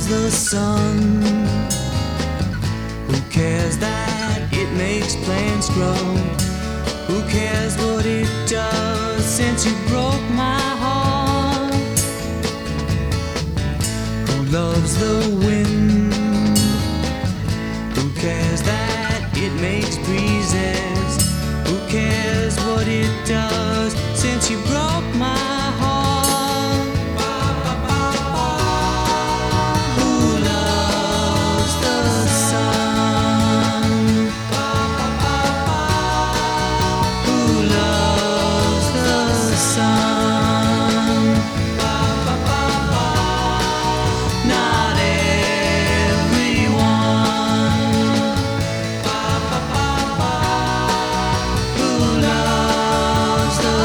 loves the sun? Who cares that it makes plants grow? Who cares what it does since you broke my heart? Who loves the wind? Who cares that it makes breezes? Who cares what it does since you broke my heart? Who loves the sun? Who loves the sun? Not everyone. Who loves the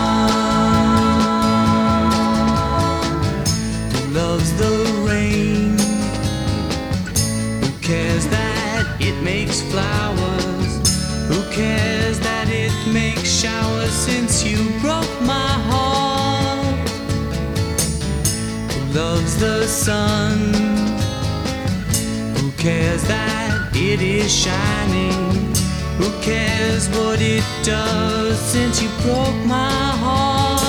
sun? Who loves the rain? Who cares that it makes flowers? Who cares that it makes showers since you broke my heart? Who loves the sun? Who cares that it is shining? Who cares what it does since you broke my heart?